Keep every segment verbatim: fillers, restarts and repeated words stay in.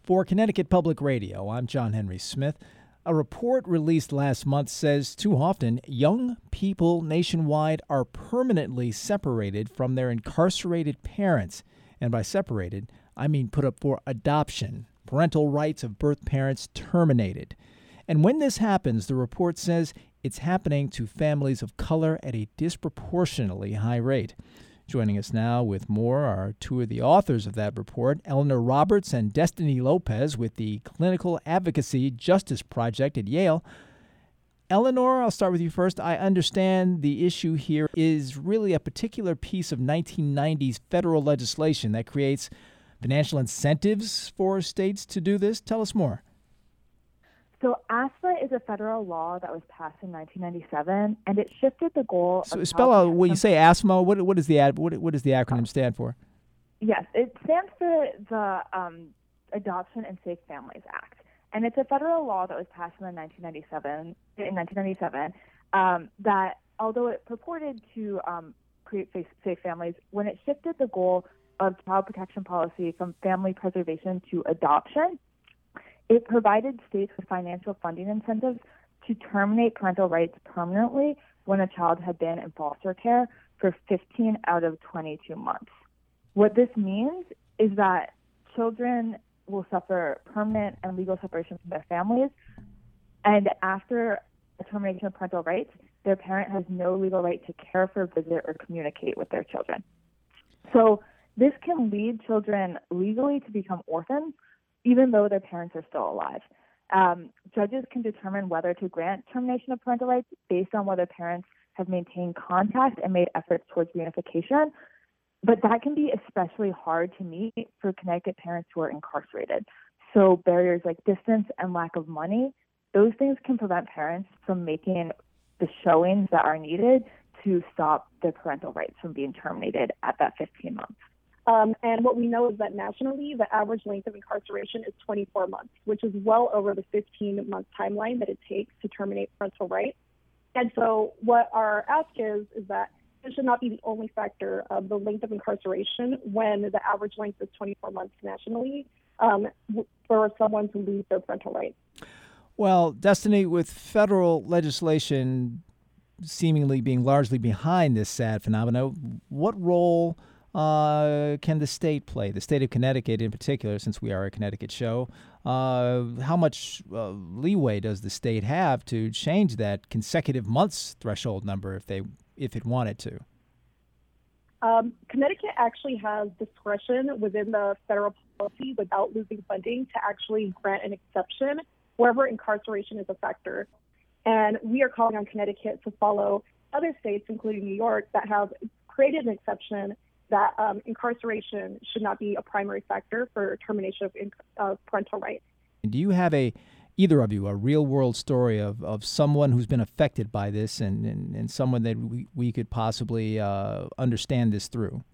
For Connecticut Public Radio, I'm John Henry Smith. A report released last month says too often young people nationwide are permanently separated from their incarcerated parents. And by separated, I mean put up for adoption. Parental rights of birth parents terminated. And when this happens, the report says it's happening to families of color at a disproportionately high rate. Joining us now with more are two of the authors of that report, Eleanor Roberts and Destiny Lopez with the Clinical Advocacy Justice Project at Yale. Eleanor, I'll start with you first. I understand the issue here is really a particular piece of nineteen nineties federal legislation that creates financial incentives for states to do this. Tell us more. So ASFA is a federal law that was passed in nineteen ninety-seven, and it shifted the goal. So of spell out when you say ASFA. What what is the ad, what what does the acronym stand for? Yes, it stands for the um, Adoption and Safe Families Act, and it's a federal law that was passed in nineteen ninety-seven. In nineteen ninety-seven, um, that although it purported to um, create safe, safe families, when it shifted the goal of child protection policy from family preservation to adoption, it provided states with financial funding incentives to terminate parental rights permanently when a child had been in foster care for fifteen out of twenty-two months. What this means is that children will suffer permanent and legal separation from their families, and after a termination of parental rights, their parent has no legal right to care for, visit, or communicate with their children. So this can lead children legally to become orphans, even though their parents are still alive. Um, judges can determine whether to grant termination of parental rights based on whether parents have maintained contact and made efforts towards reunification, but that can be especially hard to meet for Connecticut parents who are incarcerated. So barriers like distance and lack of money, those things can prevent parents from making the showings that are needed to stop their parental rights from being terminated at that fifteen months. Um, and what we know is that nationally, the average length of incarceration is twenty-four months, which is well over the fifteen-month timeline that it takes to terminate parental rights. And so what our ask is, is that this should not be the only factor of the length of incarceration when the average length is twenty-four months nationally um, for someone to lose their parental rights. Well, Destiny, with federal legislation seemingly being largely behind this sad phenomenon, what role Uh, can the state play, the state of Connecticut in particular, since we are a Connecticut show? Uh, how much uh, leeway does the state have to change that consecutive months threshold number if they if it wanted to? Um, Connecticut actually has discretion within the federal policy without losing funding to actually grant an exception wherever incarceration is a factor. And we are calling on Connecticut to follow other states, including New York, that have created an exception that um, incarceration should not be a primary factor for termination of uh, parental rights. Do you have a, either of you, a real-world story of, of someone who's been affected by this and, and, and someone that we, we could possibly uh, understand this through?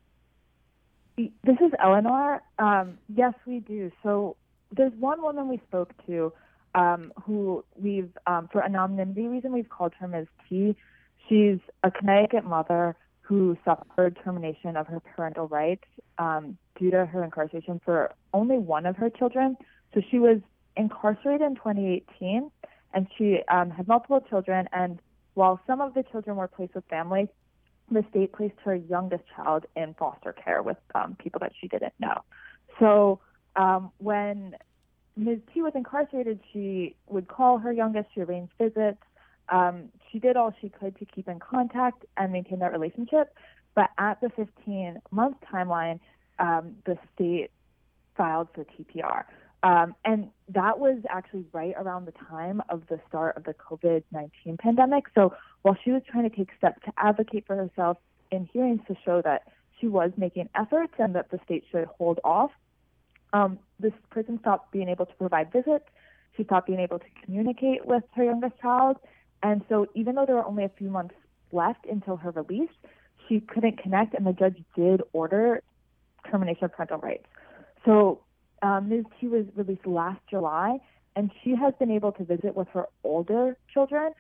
This is Eleanor. Um, yes, we do. So there's one woman we spoke to um, who we've, um, for anonymity reason, we've called her Miz T. She's a Connecticut mother who suffered termination of her parental rights um, due to her incarceration for only one of her children. So she was incarcerated in twenty eighteen, and she um, had multiple children. And while some of the children were placed with families, the state placed her youngest child in foster care with um, people that she didn't know. So um, when Miz T was incarcerated, she would call her youngest to arrange visits. Um, she did all she could to keep in contact and maintain that relationship, but at the fifteen-month timeline, um, the state filed for T P R. Um, and that was actually right around the time of the start of the COVID nineteen pandemic. So while she was trying to take steps to advocate for herself in hearings to show that she was making efforts and that the state should hold off, um, this person stopped being able to provide visits. She stopped being able to communicate with her youngest child. And so even though there were only a few months left until her release, she couldn't connect, and the judge did order termination of parental rights. So um, Miz T was released last July, and she has been able to visit with her older children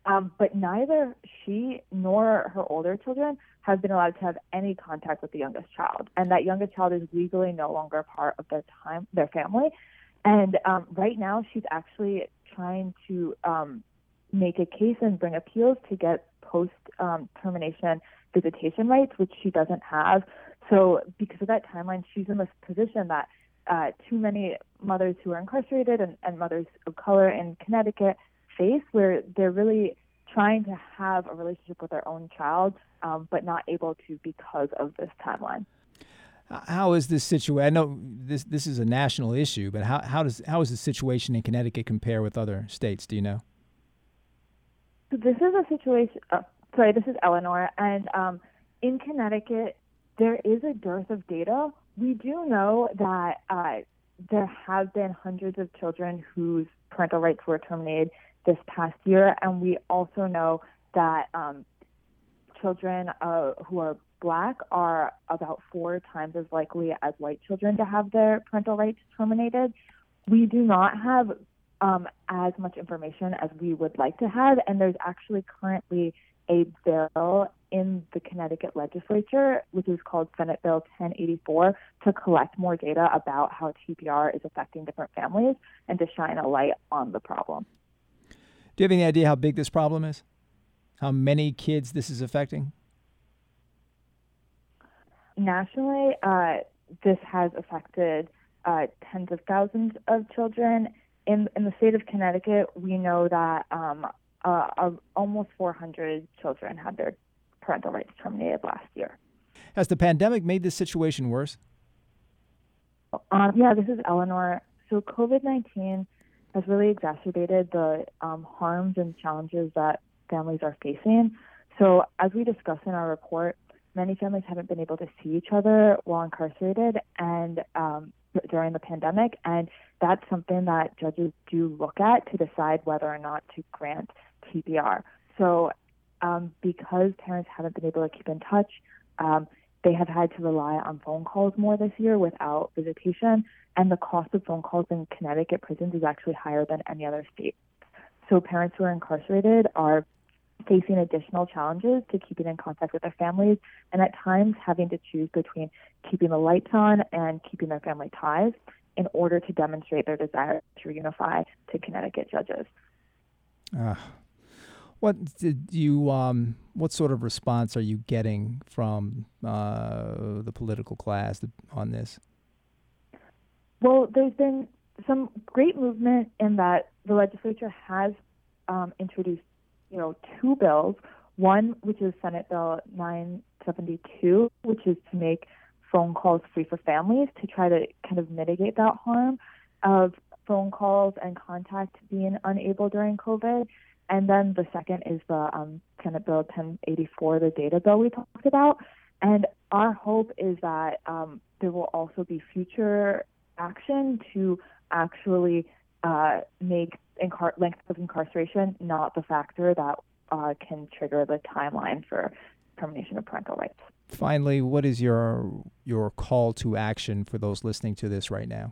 Um, but neither she nor her older children have been allowed to have any contact with the youngest child, and that youngest child is legally no longer part of their time, their family. And um, right now, she's actually trying to um, make a case and bring appeals to get post um, termination visitation rights, which she doesn't have. So because of that timeline, she's in this position that uh, too many mothers who are incarcerated and, and mothers of color in Connecticut face, where they're really trying to have a relationship with their own child, um, but not able to because of this timeline. How is this situation? I know this this is a national issue, but how how does how is the situation in Connecticut compare with other states? Do you know? So this is a situation. Uh, sorry, this is Eleanor, and um, in Connecticut, there is a dearth of data. We do know that uh, there have been hundreds of children whose parental rights were terminated this past year, and we also know that um, children uh, who are Black are about four times as likely as white children to have their parental rights terminated. We do not have um, as much information as we would like to have, and there's actually currently a bill in the Connecticut legislature, which is called Senate Bill ten eighty-four, to collect more data about how T P R is affecting different families and to shine a light on the problem. Do you have any idea how big this problem is? How many kids this is affecting? Nationally, uh, this has affected uh, tens of thousands of children. In in the state of Connecticut, we know that um, uh, uh, almost four hundred children had their parental rights terminated last year. Has the pandemic made this situation worse? Um, yeah, this is Eleanor. So COVID nineteen has really exacerbated the um, harms and challenges that families are facing. So as we discuss in our report, many families haven't been able to see each other while incarcerated and um, during the pandemic, and that's something that judges do look at to decide whether or not to grant T P R. So um, because parents haven't been able to keep in touch, um, they have had to rely on phone calls more this year without visitation, and the cost of phone calls in Connecticut prisons is actually higher than any other state. So parents who are incarcerated are facing additional challenges to keeping in contact with their families, and at times having to choose between keeping the lights on and keeping their family ties in order to demonstrate their desire to reunify to Connecticut judges. Uh, what did you? Um, what sort of response are you getting from uh, the political class on this? Well, there's been some great movement in that the legislature has um, introduced you know, two bills. One, which is Senate Bill nine seventy-two, which is to make phone calls free for families to try to kind of mitigate that harm of phone calls and contact being unable during COVID. And then the second is the um, Senate Bill ten eighty-four, the data bill we talked about. And our hope is that um, there will also be future action to actually uh, make Incar- length of incarceration not the factor that uh, can trigger the timeline for termination of parental rights. Finally, what is your your call to action for those listening to this right now?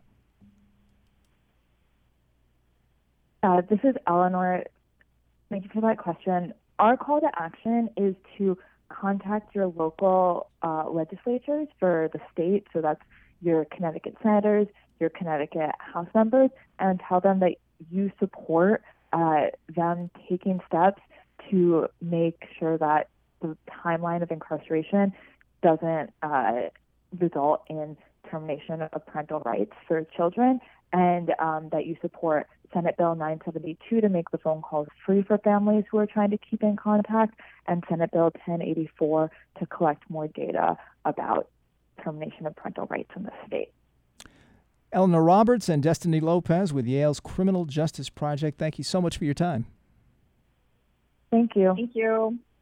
Uh, this is Eleanor. Thank you for that question. Our call to action is to contact your local uh, legislatures for the state, so that's your Connecticut senators, your Connecticut House members, and tell them that you support uh, them taking steps to make sure that the timeline of incarceration doesn't uh, result in termination of parental rights for children, and um, that you support Senate Bill nine seventy-two to make the phone calls free for families who are trying to keep in contact, and Senate Bill ten eighty-four to collect more data about termination of parental rights in the state. Eleanor Roberts and Destiny Lopez with Yale's Criminal Justice Project, thank you so much for your time. Thank you. Thank you.